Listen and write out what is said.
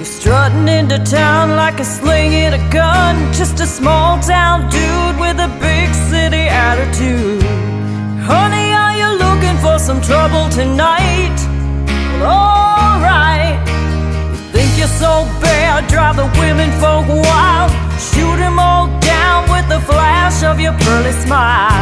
Strutting into town like a slinging a gun, just a small town dude with a big city attitude. Honey, are you looking for some trouble tonight? Well, alright. You think you're so bad, drive the women folk wild, shoot 'em all down with the flash of your pearly smile.